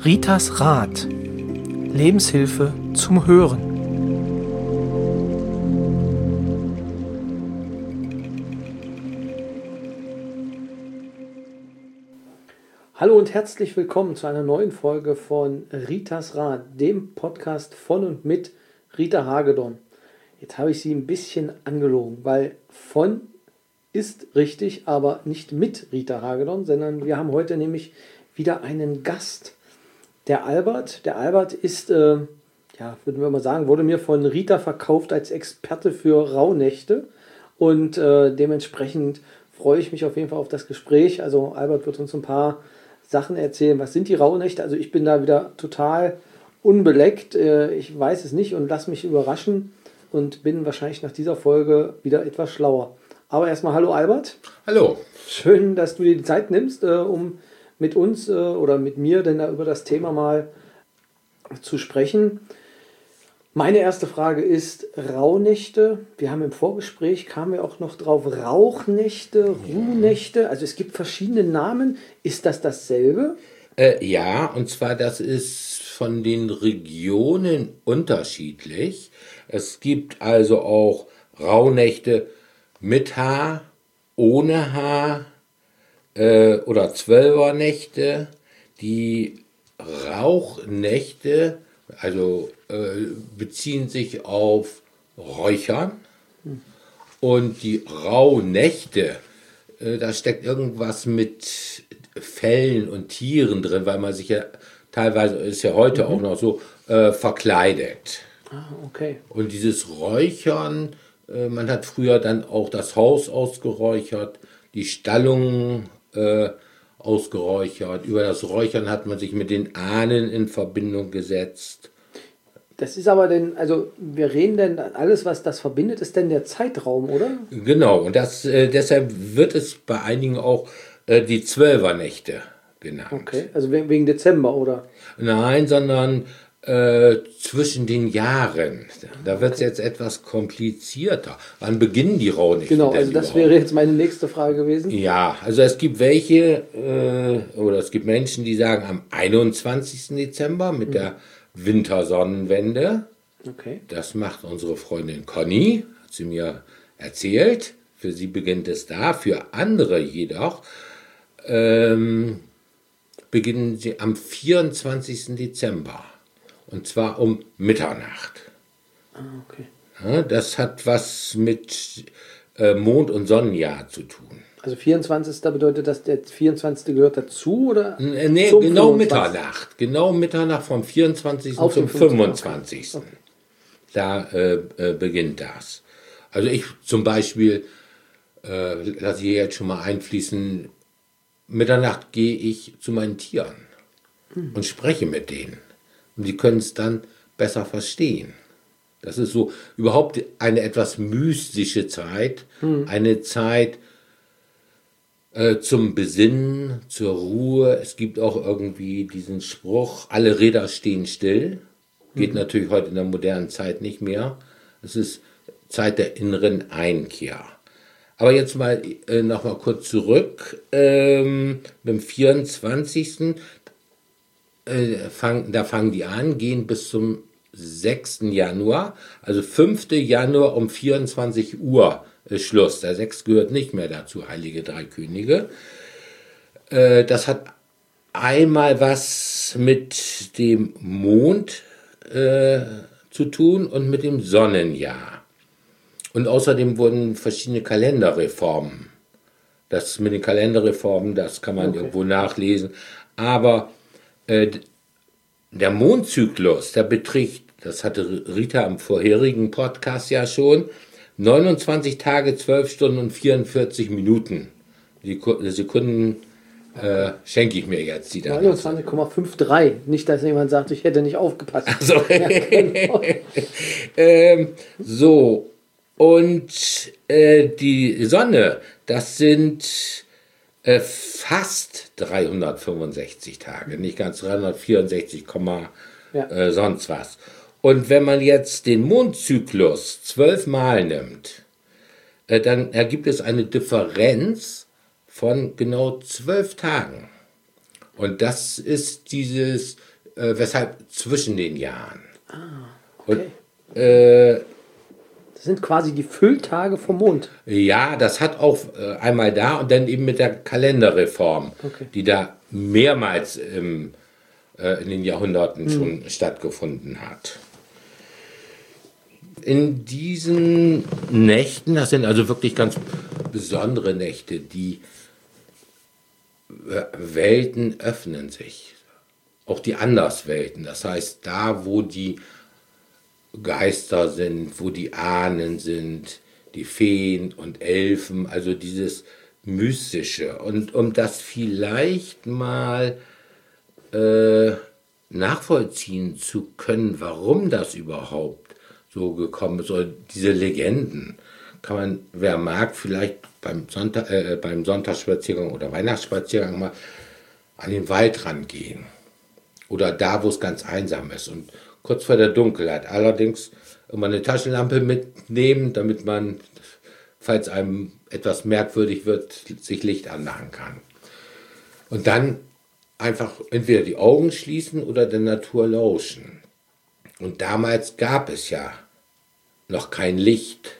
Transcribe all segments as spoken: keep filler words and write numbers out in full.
Ritas Rat. Lebenshilfe zum Hören. Hallo und herzlich willkommen zu einer neuen Folge von Ritas Rat, dem Podcast von und mit Rita Hagedorn. Jetzt habe ich sie ein bisschen angelogen, weil von ist richtig, aber nicht mit Rita Hagedorn, sondern wir haben heute nämlich wieder einen Gast. Der Albert. Der Albert ist, äh, ja, würden wir mal sagen, wurde mir von Rita verkauft als Experte für Rauhnächte und äh, dementsprechend freue ich mich auf jeden Fall auf das Gespräch. Also Albert wird uns ein paar Sachen erzählen. Was sind die Rauhnächte? Also ich bin da wieder total unbeleckt. Äh, ich weiß es nicht und lasse mich überraschen und bin wahrscheinlich nach dieser Folge wieder etwas schlauer. Aber erstmal hallo Albert. Hallo. Schön, dass du dir die Zeit nimmst, äh, um mit uns äh, oder mit mir denn da über das Thema mal zu sprechen. Meine erste Frage ist Rauhnächte. Wir haben im Vorgespräch, kamen wir auch noch drauf, Rauchnächte, Ruhnächte. Also es gibt verschiedene Namen. Ist das dasselbe? Äh, ja, und zwar das ist von den Regionen unterschiedlich. Es gibt also auch Rauhnächte mit Haar, ohne Haar äh, oder Zwölfernächte. Die Rauchnächte also äh, beziehen sich auf Räuchern hm. und die Rauhnächte, äh, da steckt irgendwas mit Fellen und Tieren drin, weil man sich ja teilweise, ist ja heute mhm. auch noch so, äh, verkleidet. Ah, okay. Und dieses Räuchern, äh, man hat früher dann auch das Haus ausgeräuchert, die Stallungen äh, ausgeräuchert. Über das Räuchern hat man sich mit den Ahnen in Verbindung gesetzt. Das ist aber denn, also wir reden denn, alles was das verbindet, ist denn der Zeitraum, oder? Genau, und das, äh, deshalb wird es bei einigen auch äh, die Zwölfernächte genannt. Okay, also wegen Dezember, oder? Nein, sondern äh, zwischen den Jahren. Da wird es okay. jetzt etwas komplizierter. Wann beginnen die Rauhnächte? Genau, also das überhaupt? wäre jetzt meine nächste Frage gewesen. Ja, also es gibt welche, äh, oder es gibt Menschen, die sagen am einundzwanzigsten Dezember mit mhm. der Wintersonnenwende. Okay. Das macht unsere Freundin Conny, hat sie mir erzählt. Für sie beginnt es da, für andere jedoch ähm, beginnen sie am vierundzwanzigsten Dezember. Und zwar um Mitternacht. Ah, okay. Ja, das hat was mit äh, Mond- und Sonnenjahr zu tun. Also vierundzwanzigsten bedeutet das, der vierundzwanzigste gehört dazu, oder? N- Nee, genau Mitternacht. Genau Mitternacht vom vierundzwanzigsten Auf zum fünfundzwanzigsten Okay. Da äh, äh, beginnt das. Also ich zum Beispiel, äh, lasse ich hier jetzt schon mal einfließen, Mitternacht gehe ich zu meinen Tieren hm. und spreche mit denen. Und die können es dann besser verstehen. Das ist so überhaupt eine etwas mystische Zeit, hm. eine Zeit äh, zum Besinnen, zur Ruhe. Es gibt auch irgendwie diesen Spruch, alle Räder stehen still. Geht hm. natürlich heute in der modernen Zeit nicht mehr. Es ist Zeit der inneren Einkehr. Aber jetzt mal äh, noch mal kurz zurück. Ähm, beim vierundzwanzigsten Äh, fang, da fangen die an, gehen bis zum sechsten Januar, also fünften Januar um vierundzwanzig Uhr ist Schluss. Der sechste gehört nicht mehr dazu, Heilige Drei Könige. Äh, das hat einmal was mit dem Mond äh, zu tun und mit dem Sonnenjahr. Und außerdem wurden verschiedene Kalenderreformen. Das mit den Kalenderreformen, das kann man okay. irgendwo nachlesen. Aber der Mondzyklus, der beträgt, das hatte Rita im vorherigen Podcast ja schon, neunundzwanzig Tage, zwölf Stunden und vierundvierzig Minuten. Die Sekunden äh, schenke ich mir jetzt. Die neunundzwanzig Komma dreiundfünfzig. Nicht, dass jemand sagt, ich hätte nicht aufgepasst. Also, ja, genau. ähm, so, und äh, die Sonne, das sind Äh, fast dreihundertfünfundsechzig Tage, nicht ganz dreihundertvierundsechzig, ja. äh, sonst was. Und wenn man jetzt den Mondzyklus zwölfmal nimmt, äh, dann ergibt es eine Differenz von genau zwölf Tagen. Und das ist dieses äh, weshalb zwischen den Jahren. Ah, okay. Und, äh, das sind quasi die Fülltage vom Mond. Ja, das hat auch äh, einmal da und dann eben mit der Kalenderreform, Okay. die da mehrmals im, äh, in den Jahrhunderten Mhm. schon stattgefunden hat. In diesen Nächten, das sind also wirklich ganz besondere Nächte, die äh, Welten öffnen sich. Auch die Anderswelten, das heißt da, wo die Geister sind, wo die Ahnen sind, die Feen und Elfen, also dieses Mystische. Und um das vielleicht mal äh, nachvollziehen zu können, warum das überhaupt so gekommen ist, oder diese Legenden, kann man, wer mag, vielleicht beim, Sonntag, äh, beim Sonntagsspaziergang oder Weihnachtsspaziergang mal an den Waldrand gehen. Oder da, wo es ganz einsam ist und kurz vor der Dunkelheit. Allerdings immer eine Taschenlampe mitnehmen, damit man, falls einem etwas merkwürdig wird, sich Licht anmachen kann. Und dann einfach entweder die Augen schließen oder der Natur lauschen. Und damals gab es ja noch kein Licht.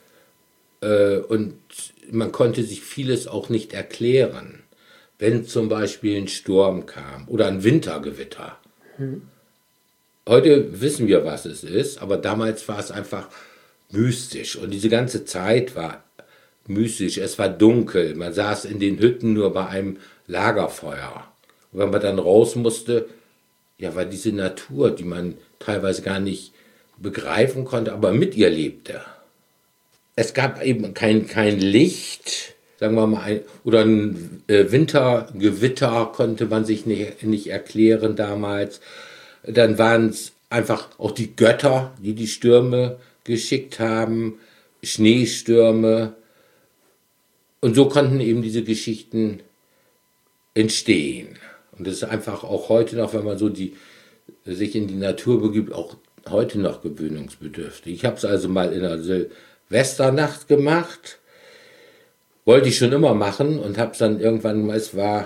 Äh, und man konnte sich vieles auch nicht erklären. Wenn zum Beispiel ein Sturm kam oder ein Wintergewitter. Hm. Heute wissen wir, was es ist, aber damals war es einfach mystisch. Und diese ganze Zeit war mystisch. Es war dunkel. Man saß in den Hütten nur bei einem Lagerfeuer. Und wenn man dann raus musste, ja, war diese Natur, die man teilweise gar nicht begreifen konnte, aber mit ihr lebte. Es gab eben kein, kein Licht, sagen wir mal, ein, oder ein äh, Wintergewitter konnte man sich nicht, nicht erklären damals. Dann waren es einfach auch die Götter, die die Stürme geschickt haben, Schneestürme. Und so konnten eben diese Geschichten entstehen. Und das ist einfach auch heute noch, wenn man so die, sich in die Natur begibt, auch heute noch gewöhnungsbedürftig. Ich habe es also mal in der Silvesternacht gemacht. Wollte ich schon immer machen und habe es dann irgendwann mal, es war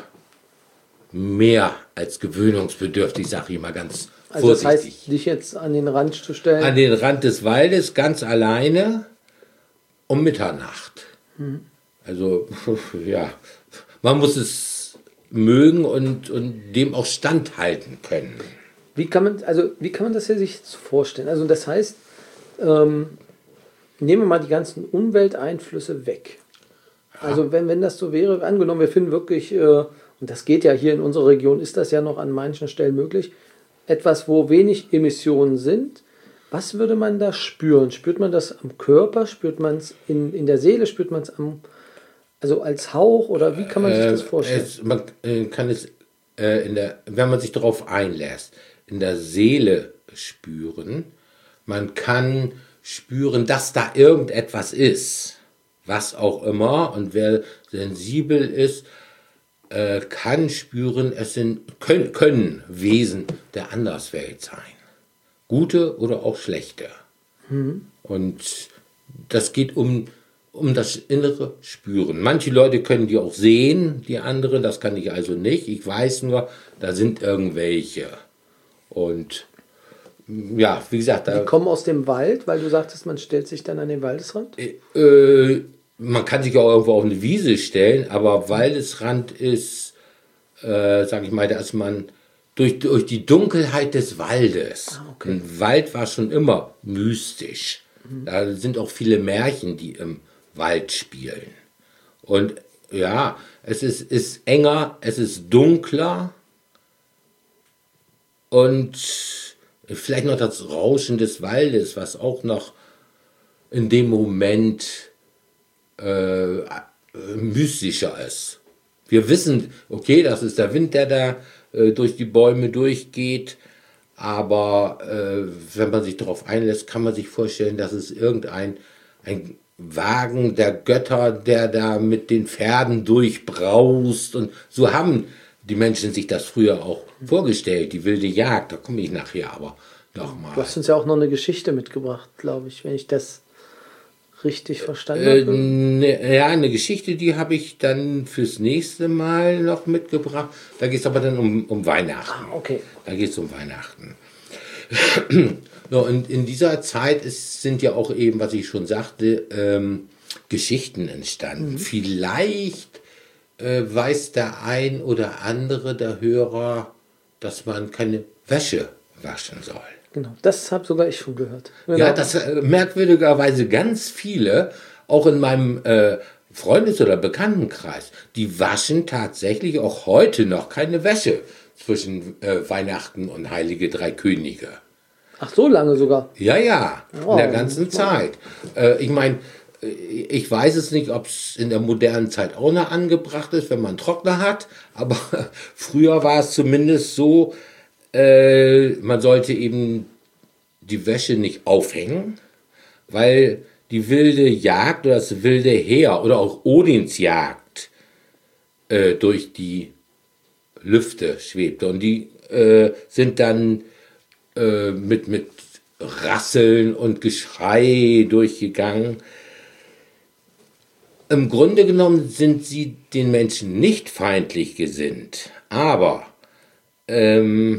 mehr als gewöhnungsbedürftig, sage ich mal ganz also vorsichtig. Das heißt, dich jetzt an den Rand zu stellen? An den Rand des Waldes, ganz alleine, um Mitternacht. Hm. Also, ja, man muss es mögen und, und dem auch standhalten können. Wie kann man, also, wie kann man das ja sich vorstellen? Also das heißt, ähm, nehmen wir mal die ganzen Umwelteinflüsse weg. Ja. Also wenn, wenn das so wäre, angenommen, wir finden wirklich, äh, und das geht ja hier in unserer Region, ist das ja noch an manchen Stellen möglich, etwas, wo wenig Emissionen sind. Was würde man da spüren? Spürt man das am Körper? Spürt man es in, in der Seele? Spürt man es am, also als Hauch? Oder wie kann man sich das vorstellen? Es, man äh, kann es, äh, in der, wenn man sich darauf einlässt, in der Seele spüren. Man kann spüren, dass da irgendetwas ist, was auch immer. Und wer sensibel ist, äh, kann spüren, es sind, können, können Wesen der Anderswelt sein. Gute oder auch schlechte. Mhm. Und das geht um, um das innere Spüren. Manche Leute können die auch sehen, die anderen, das kann ich also nicht. Ich weiß nur, da sind irgendwelche. Und ja, wie gesagt... Da, die kommen aus dem Wald, weil du sagtest, man stellt sich dann an den Waldesrand? Äh, man kann sich auch irgendwo auf eine Wiese stellen, aber Waldesrand ist, äh, sag ich mal, da ist man durch, durch die Dunkelheit des Waldes. Ah, okay. Ein Wald war schon immer mystisch. Mhm. Da sind auch viele Märchen, die im Wald spielen. Und ja, es ist, ist enger, es ist dunkler. Und vielleicht noch das Rauschen des Waldes, was auch noch in dem Moment äh, mystischer ist. Wir wissen, okay, das ist der Wind, der da äh, durch die Bäume durchgeht, aber äh, wenn man sich darauf einlässt, kann man sich vorstellen, dass es irgendein ein Wagen der Götter, der da mit den Pferden durchbraust. Und so haben die Menschen sich das früher auch vorgestellt, die wilde Jagd, da komme ich nachher aber nochmal. Du hast uns ja auch noch eine Geschichte mitgebracht, glaube ich, wenn ich das richtig verstanden Äh, habe. ne, ja, eine Geschichte, die habe ich dann fürs nächste Mal noch mitgebracht. Da geht es aber dann um, um Weihnachten. Ah, okay. Da geht es um Weihnachten. So, und in dieser Zeit ist, sind ja auch eben, was ich schon sagte, ähm, Geschichten entstanden. Mhm. Vielleicht äh, weiß der ein oder andere der Hörer, dass man keine Wäsche waschen soll. Genau, das habe sogar ich schon gehört. Genau. Ja, das äh, merkwürdigerweise ganz viele, auch in meinem äh, Freundes- oder Bekanntenkreis, die waschen tatsächlich auch heute noch keine Wäsche zwischen äh, Weihnachten und Heilige Drei Könige. Ach, so lange sogar? Ja, ja, oh, in der ganzen Zeit. Äh, ich meine, ich weiß es nicht, ob es in der modernen Zeit auch noch angebracht ist, wenn man einen Trockner hat, aber früher war es zumindest so, äh, man sollte eben die Wäsche nicht aufhängen, weil die wilde Jagd oder das wilde Heer oder auch Odins Jagd äh, durch die Lüfte schwebte. Und die äh, sind dann äh, mit, mit Rasseln und Geschrei durchgegangen. Im Grunde genommen sind sie den Menschen nicht feindlich gesinnt, aber ähm,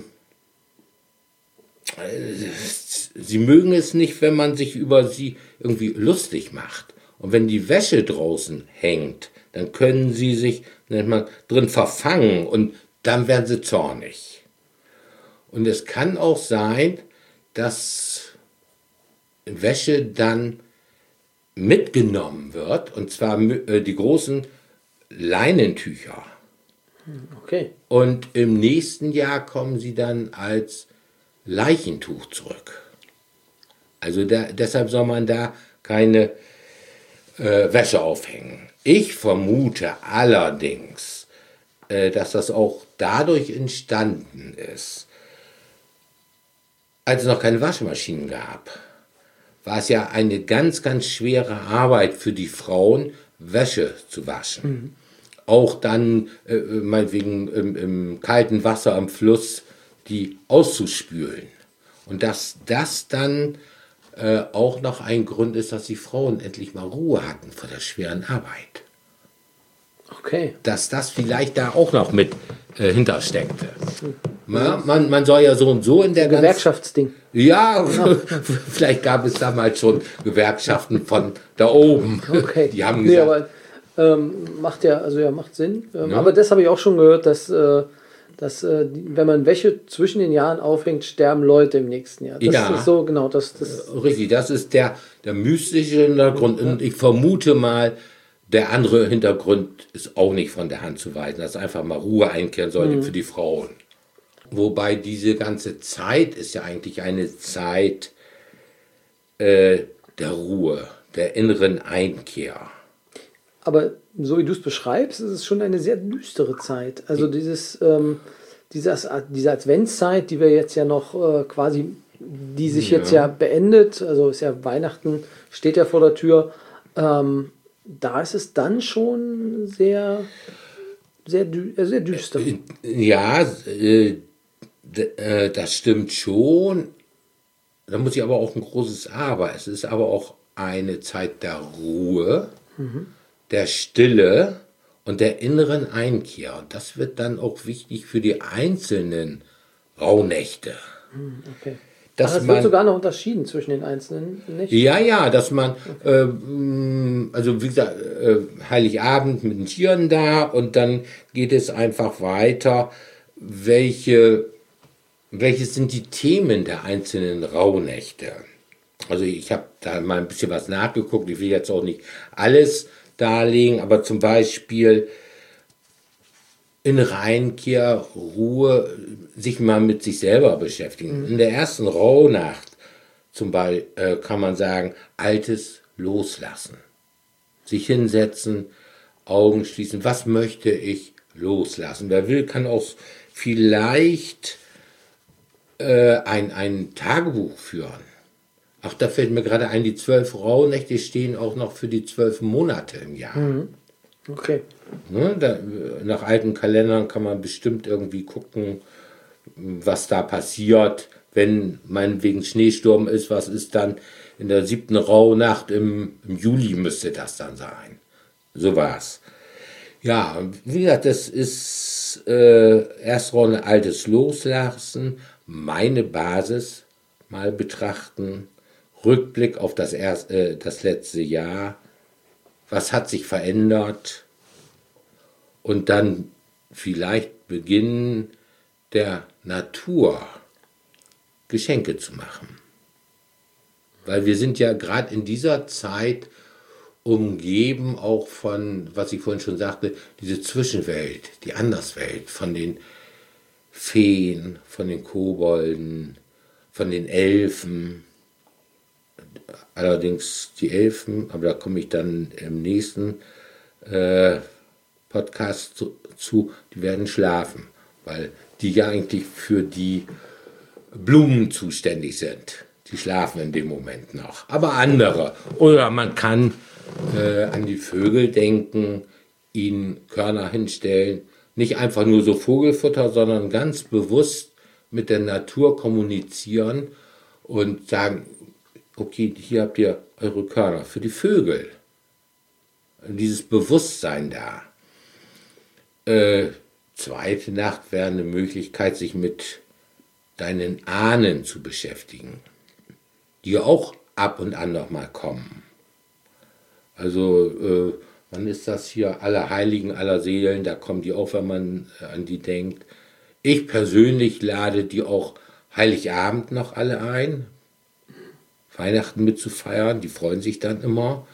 sie mögen es nicht, wenn man sich über sie irgendwie lustig macht. Und wenn die Wäsche draußen hängt, dann können sie sich, nennt man, drin verfangen und dann werden sie zornig. Und es kann auch sein, dass Wäsche dann mitgenommen wird, und zwar äh, die großen Leinentücher. Okay. Und im nächsten Jahr kommen sie dann als Leichentuch zurück. Also da, deshalb soll man da keine äh, Wäsche aufhängen. Ich vermute allerdings, äh, dass das auch dadurch entstanden ist, als es noch keine Waschmaschinen gab, war es ja eine ganz, ganz schwere Arbeit für die Frauen, Wäsche zu waschen. Mhm. Auch dann, äh, meinetwegen im, im kalten Wasser am Fluss, die auszuspülen. Und dass das dann äh, auch noch ein Grund ist, dass die Frauen endlich mal Ruhe hatten vor der schweren Arbeit. Okay. Dass das vielleicht da auch noch mit äh, hintersteckte. Man, man, man soll ja so und so in der ganzen... Gewerkschaftsding. Ja, vielleicht gab es damals schon Gewerkschaften von da oben. Okay. Die haben nee, gesagt... aber ähm, macht ja, also ja, macht Sinn. Ähm, Ja. Aber das habe ich auch schon gehört, dass, äh, dass äh, die, wenn man Wäsche zwischen den Jahren aufhängt, sterben Leute im nächsten Jahr. Das Ja. ist so, genau, das... das Richtig, das ist der, der mystische Hintergrund. Und ich vermute mal, der andere Hintergrund ist auch nicht von der Hand zu weisen, dass einfach mal Ruhe einkehren sollte mhm. für die Frauen. Wobei diese ganze Zeit ist ja eigentlich eine Zeit äh, der Ruhe, der inneren Einkehr. Aber so wie du es beschreibst, ist es schon eine sehr düstere Zeit. Also dieses, ähm, dieses, diese Adventszeit, die wir jetzt ja noch äh, quasi, die sich ja. jetzt ja beendet, also ist ja Weihnachten, steht ja vor der Tür, ähm, da ist es dann schon sehr, sehr, dü äh, sehr düster. Ja, äh, äh, das stimmt schon. Da muss ich aber auch ein großes Aber. Es ist aber auch eine Zeit der Ruhe, mhm. der Stille und der inneren Einkehr. Und das wird dann auch wichtig für die einzelnen Rauhnächte. Okay. Dass Ach, es man, wird sogar noch unterschieden zwischen den einzelnen Nächten? Ja, ja, dass man, okay. äh, also wie gesagt, äh, Heiligabend mit den Tieren da und dann geht es einfach weiter, welche, welche sind die Themen der einzelnen Rauhnächte. Also ich habe da mal ein bisschen was nachgeguckt, ich will jetzt auch nicht alles darlegen, aber zum Beispiel innere Einkehr, Ruhe, sich mal mit sich selber beschäftigen. Mhm. In der ersten Rauhnacht zum Beispiel äh, kann man sagen, Altes loslassen. Sich hinsetzen, Augen schließen. Was möchte ich loslassen? Wer will, kann auch vielleicht äh, ein, ein Tagebuch führen. Ach, da fällt mir gerade ein, die zwölf Rauhnächte stehen auch noch für die zwölf Monate im Jahr. Mhm. Okay. Ne, da, nach alten Kalendern kann man bestimmt irgendwie gucken, was da passiert, wenn meinetwegen Schneesturm ist, was ist dann in der siebten Rauhnacht im, im Juli müsste das dann sein. So war's. Ja, wie gesagt, das ist äh, erst mal ein altes Loslassen, meine Basis mal betrachten, Rückblick auf das, erst, äh, das letzte Jahr, was hat sich verändert und dann vielleicht beginnen, der Natur Geschenke zu machen. Weil wir sind ja gerade in dieser Zeit umgeben auch von, was ich vorhin schon sagte, diese Zwischenwelt, die Anderswelt, von den Feen, von den Kobolden, von den Elfen. Allerdings die Elfen, aber da komme ich dann im nächsten äh, Podcast zu, zu, die werden schlafen, weil die ja eigentlich für die Blumen zuständig sind. Die schlafen in dem Moment noch. Aber andere. Oder man kann äh, an die Vögel denken, ihnen Körner hinstellen. Nicht einfach nur so Vogelfutter, sondern ganz bewusst mit der Natur kommunizieren und sagen, okay, hier habt ihr eure Körner für die Vögel. Dieses Bewusstsein da. Äh, zweite Nacht wäre eine Möglichkeit, sich mit deinen Ahnen zu beschäftigen, die auch ab und an noch mal kommen. Also, äh, wann ist das hier? Alle Heiligen, aller Seelen, da kommen die auch, wenn man an die denkt. Ich persönlich lade die auch Heiligabend noch alle ein, Weihnachten mitzufeiern, die freuen sich dann immer.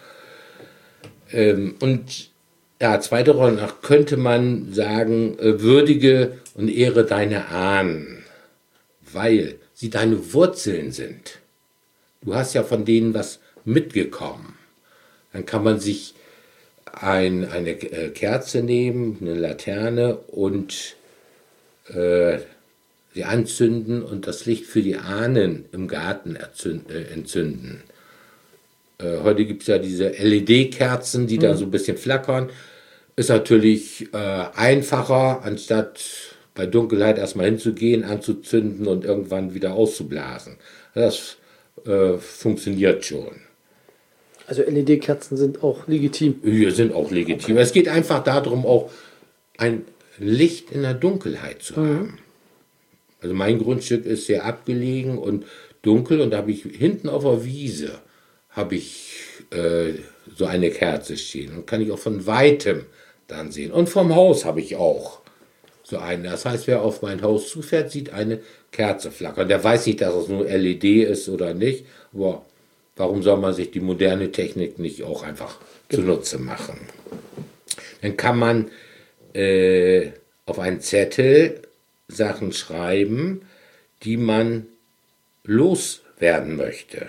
Ähm, und ja, zweite Rolle nach könnte man sagen, äh, würdige und ehre deine Ahnen, weil sie deine Wurzeln sind. Du hast ja von denen was mitgekommen. Dann kann man sich ein, eine äh, Kerze nehmen, eine Laterne und äh, sie anzünden und das Licht für die Ahnen im Garten erzünd, äh, entzünden. Äh, heute gibt es ja diese L E D-Kerzen, die mhm. da so ein bisschen flackern. Ist natürlich äh, einfacher, anstatt bei Dunkelheit erstmal hinzugehen, anzuzünden und irgendwann wieder auszublasen. Das äh, funktioniert schon. Also L E D-Kerzen sind auch legitim. Wir sind auch legitim. Es geht einfach darum, auch ein Licht in der Dunkelheit zu mhm. haben. Also mein Grundstück ist sehr abgelegen und dunkel und da habe ich hinten auf der Wiese habe ich äh, so eine Kerze stehen und kann ich auch von Weitem dann sehen. Und vom Haus habe ich auch so eine. Das heißt, wer auf mein Haus zufährt, sieht eine Kerze flackern. Der weiß nicht, dass es nur L E D ist oder nicht, aber warum soll man sich die moderne Technik nicht auch einfach zunutze machen? Dann kann man äh, auf einen Zettel Sachen schreiben, die man loswerden möchte.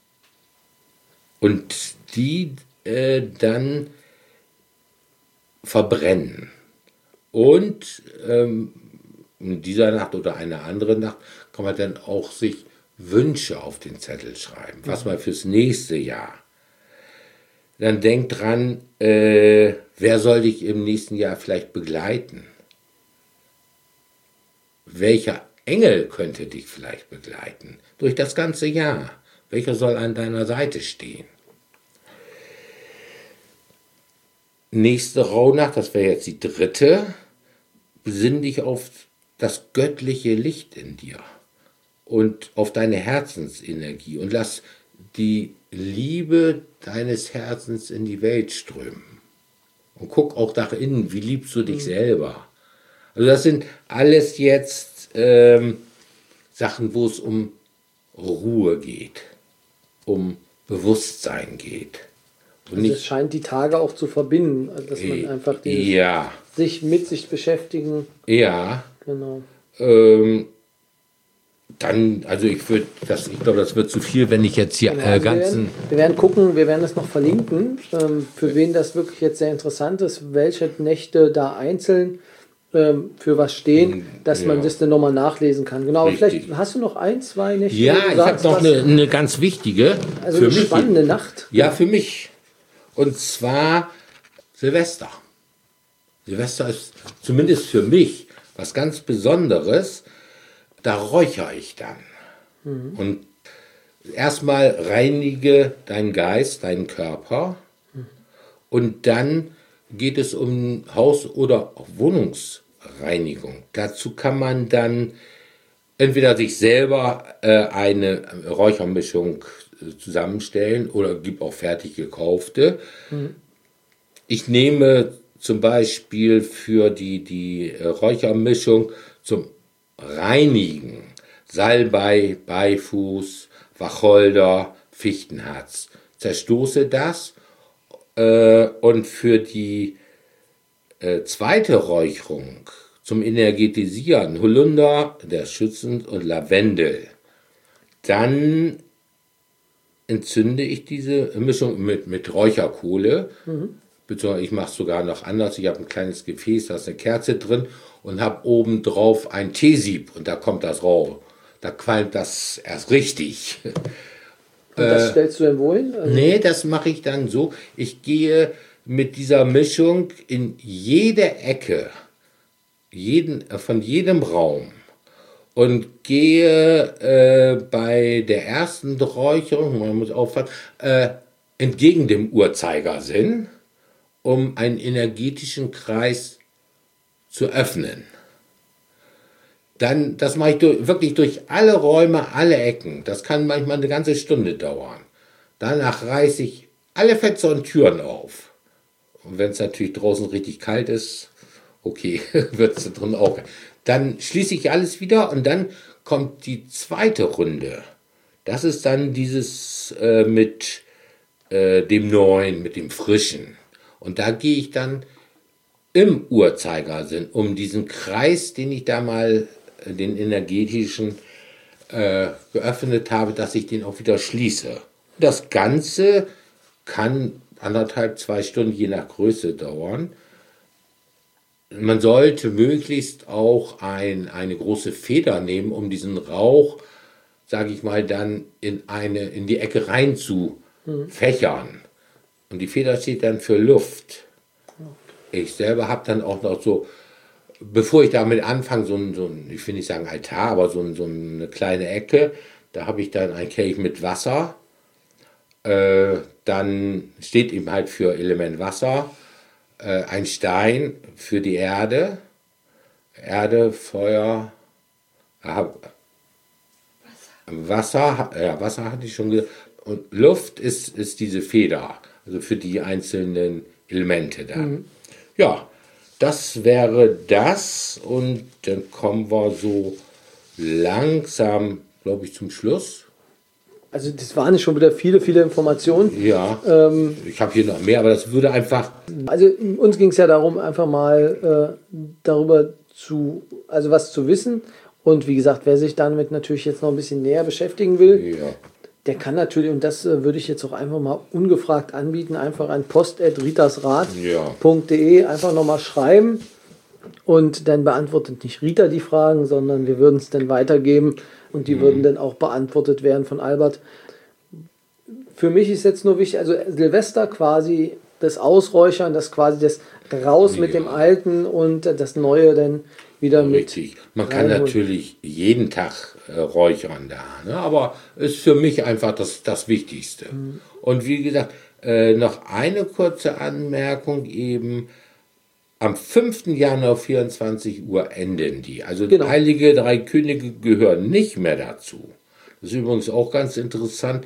Und die äh, dann verbrennen. Und ähm, in dieser Nacht oder einer anderen Nacht kann man dann auch sich Wünsche auf den Zettel schreiben, was man fürs nächste Jahr. Dann denkt dran, äh, wer soll dich im nächsten Jahr vielleicht begleiten? Welcher Engel könnte dich vielleicht begleiten durch das ganze Jahr? Welcher soll an deiner Seite stehen? Nächste Rauhnacht, das wäre jetzt die dritte, besinn dich auf das göttliche Licht in dir und auf deine Herzensenergie und lass die Liebe deines Herzens in die Welt strömen. Und guck auch nach innen, wie liebst du dich mhm. selber? Also das sind alles jetzt ähm, Sachen, wo es um Ruhe geht, um Bewusstsein geht. Und also nicht, es scheint die Tage auch zu verbinden, dass man einfach dieses, ja. sich mit sich beschäftigen. Ja. Genau. Ähm, dann, also ich würde, das, ich glaube, das wird zu viel, wenn ich jetzt hier genau, äh, also ganzen. wir, werden, wir werden gucken, wir werden das noch verlinken, ähm, für wen das wirklich jetzt sehr interessant ist, welche Nächte da einzeln ähm, für was stehen, dass ja. man das dann nochmal nachlesen kann. Genau, aber vielleicht hast du noch ein, zwei Nächte. Ja, ich habe noch eine, eine ganz wichtige. Also für eine mich, spannende Nacht. Ja, für mich. Und zwar Silvester. Silvester ist zumindest für mich was ganz Besonderes. Da räuchere ich dann. Mhm. Und erstmal reinige deinen Geist, deinen Körper und dann geht es um Haus- oder Wohnungsreinigung. Dazu kann man dann entweder sich selber äh, eine Räuchermischung äh, zusammenstellen oder gibt auch fertig gekaufte. Mhm. Ich nehme zum Beispiel für die, die äh, Räuchermischung zum Reinigen Salbei, Beifuß, Wacholder, Fichtenharz. Zerstoße das äh, und für die äh, zweite Räucherung zum Energetisieren Holunder, der schützend und Lavendel. Dann entzünde ich diese Mischung mit, mit Räucherkohle. Mhm. Beziehungsweise ich mache es sogar noch anders. Ich habe ein kleines Gefäß, da ist eine Kerze drin und habe oben drauf ein Teesieb und da kommt das Rauch. Da qualmt das erst richtig. Und das äh, stellst du denn wohin? Also nee, das mache ich dann so. Ich gehe mit dieser Mischung in jede Ecke jeden, von jedem Raum und gehe äh, bei der ersten Räucherung, man muss aufpassen, äh, entgegen dem Uhrzeigersinn, um einen energetischen Kreis zu öffnen. Dann, das mache ich durch, wirklich durch alle Räume, alle Ecken. Das kann manchmal eine ganze Stunde dauern. Danach reiße ich alle Fenster und Türen auf. Und wenn es natürlich draußen richtig kalt ist, okay, wird es drin auch. Dann schließe ich alles wieder und dann kommt die zweite Runde. Das ist dann dieses äh, mit äh, dem Neuen, mit dem Frischen. Und da gehe ich dann im Uhrzeigersinn um diesen Kreis, den ich da mal, den energetischen, äh, geöffnet habe, dass ich den auch wieder schließe. Das Ganze kann anderthalb, zwei Stunden je nach Größe dauern. Man sollte möglichst auch ein, eine große Feder nehmen, um diesen Rauch, sage ich mal, dann in, eine, in die Ecke rein zu mhm. fächern. Und die Feder steht dann für Luft. Ich selber habe dann auch noch so, bevor ich damit anfange, so ein, so ein ich will nicht sagen Altar, aber so, ein, so eine kleine Ecke, da habe ich dann ein Kelch mit Wasser. Äh, dann steht eben halt für Element Wasser. Ein Stein für die Erde, Erde, Feuer, Wasser, Wasser, ja, Wasser hatte ich schon gesagt, und Luft ist, ist diese Feder, also für die einzelnen Elemente da. Mhm. Ja, das wäre das und dann kommen wir so langsam, glaube ich, zum Schluss. Also das waren schon wieder viele, viele Informationen. Ja, ähm, ich habe hier noch mehr, aber das würde einfach... Also uns ging es ja darum, einfach mal äh, darüber zu, also was zu wissen. Und wie gesagt, wer sich damit natürlich jetzt noch ein bisschen näher beschäftigen will, ja. der kann natürlich, und das äh, würde ich jetzt auch einfach mal ungefragt anbieten, einfach an post at ritasrad punkt de einfach nochmal schreiben. Und dann beantwortet nicht Rita die Fragen, sondern wir würden es dann weitergeben. Und die mhm. würden dann auch beantwortet werden von Albert. Für mich ist jetzt nur wichtig, also Silvester quasi das Ausräuchern, das quasi das raus ja. mit dem Alten und das Neue dann wieder mit. Richtig. Man kann natürlich jeden Tag äh, räuchern da, ne? Aber ist für mich einfach das, das Wichtigste. Mhm. Und wie gesagt, äh, noch eine kurze Anmerkung eben. Am fünften Januar vierundzwanzig Uhr enden die. Also genau. Heilige Drei Könige gehören nicht mehr dazu. Das ist übrigens auch ganz interessant.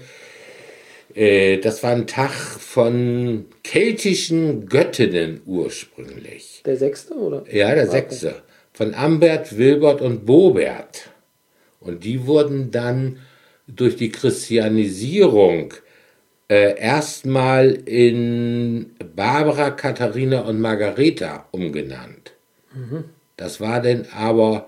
Das war ein Tag von keltischen Göttinnen ursprünglich. Der sechste, oder? Ja, der sechste. Okay. Von Ambert, Wilbert und Bobert. Und die wurden dann durch die Christianisierung Äh, erstmal in Barbara, Katharina und Margareta umgenannt. Mhm. Das war dann aber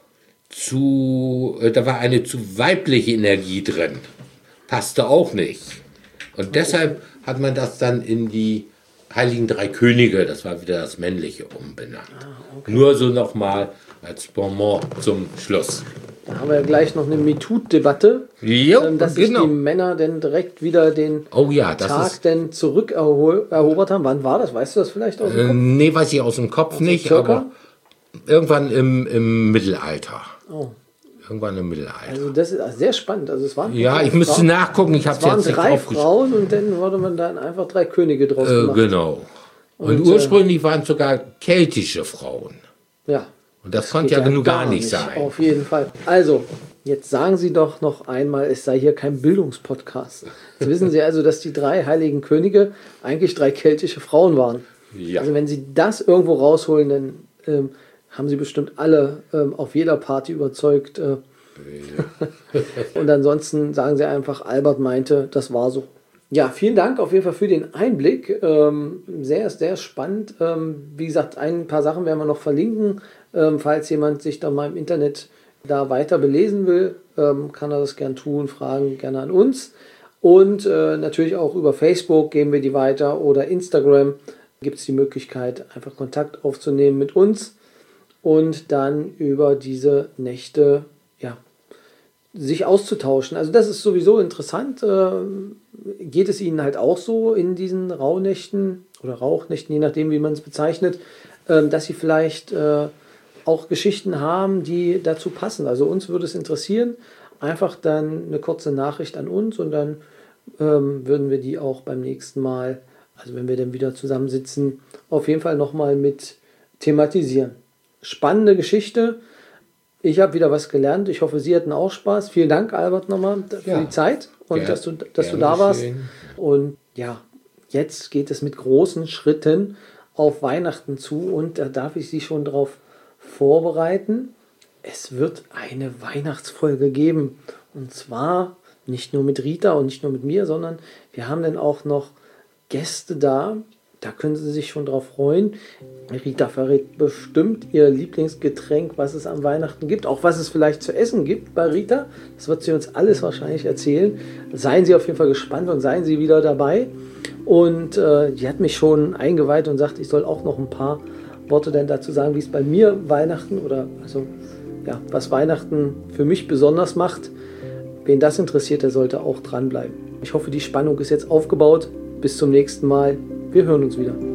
zu, äh, da war eine zu weibliche Energie drin. Passte auch nicht. Und okay. deshalb hat man das dann in die Heiligen Drei Könige, das war wieder das männliche, umbenannt. Ah, okay. Nur so nochmal als Bonbon zum Schluss. Da haben wir ja gleich noch eine MeToo-Debatte, ähm, dass sich genau. die Männer dann direkt wieder den oh ja, das Tag ist dann zurück erobert haben. Wann war das? Weißt du das vielleicht aus dem äh, Kopf? Nee, weiß ich aus dem Kopf also nicht, circa? Aber irgendwann im, im Mittelalter. Oh. Irgendwann im Mittelalter. Also das ist sehr spannend. Also es waren ja, ich müsste Frauen, nachgucken. Ich habe es waren jetzt nicht drei aufgeschrieben. Frauen und dann wurde man dann einfach drei Könige draus Äh, gemacht. genau. Und, Und, ursprünglich äh, waren es sogar keltische Frauen. Ja. Und das konnte ja, ja nur gar nicht sein. Auf jeden Fall. Also, jetzt sagen Sie doch noch einmal, es sei hier kein Bildungspodcast. Jetzt wissen Sie also, dass die drei heiligen Könige eigentlich drei keltische Frauen waren. Ja. Also wenn Sie das irgendwo rausholen, dann ähm, haben Sie bestimmt alle ähm, auf jeder Party überzeugt. Äh. Ja. Und ansonsten sagen Sie einfach, Albert meinte, das war so. Ja, vielen Dank auf jeden Fall für den Einblick. Ähm, sehr, sehr spannend. Ähm, wie gesagt, ein paar Sachen werden wir noch verlinken. Ähm, falls jemand sich da mal im Internet da weiter belesen will, ähm, kann er das gern tun. Fragen gerne an uns. Und äh, natürlich auch über Facebook geben wir die weiter oder Instagram gibt es die Möglichkeit, einfach Kontakt aufzunehmen mit uns und dann über diese Nächte, ja, sich auszutauschen. Also das ist sowieso interessant. Ähm, geht es Ihnen halt auch so in diesen Rauhnächten oder Rauchnächten, je nachdem, wie man es bezeichnet, ähm, dass Sie vielleicht äh, auch Geschichten haben, die dazu passen. Also uns würde es interessieren. Einfach dann eine kurze Nachricht an uns und dann ähm, würden wir die auch beim nächsten Mal, also wenn wir dann wieder zusammensitzen, auf jeden Fall nochmal mit thematisieren. Spannende Geschichte. Ich habe wieder was gelernt. Ich hoffe, Sie hatten auch Spaß. Vielen Dank, Albert, nochmal für ja, die Zeit und gern, dass du, dass du da warst. Schön. Und ja, jetzt geht es mit großen Schritten auf Weihnachten zu und da darf ich Sie schon darauf vorbereiten. Es wird eine Weihnachtsfolge geben und zwar nicht nur mit Rita und nicht nur mit mir, sondern wir haben dann auch noch Gäste da. Da können Sie sich schon drauf freuen. Rita verrät bestimmt ihr Lieblingsgetränk, was es an Weihnachten gibt. Auch was es vielleicht zu essen gibt bei Rita. Das wird sie uns alles wahrscheinlich erzählen. Seien Sie auf jeden Fall gespannt und seien Sie wieder dabei. Und äh, die hat mich schon eingeweiht und sagt, ich soll auch noch ein paar Worte denn dazu sagen, wie es bei mir Weihnachten oder also ja, was Weihnachten für mich besonders macht. Wen das interessiert, der sollte auch dranbleiben. Ich hoffe, die Spannung ist jetzt aufgebaut. Bis zum nächsten Mal. Wir hören uns wieder.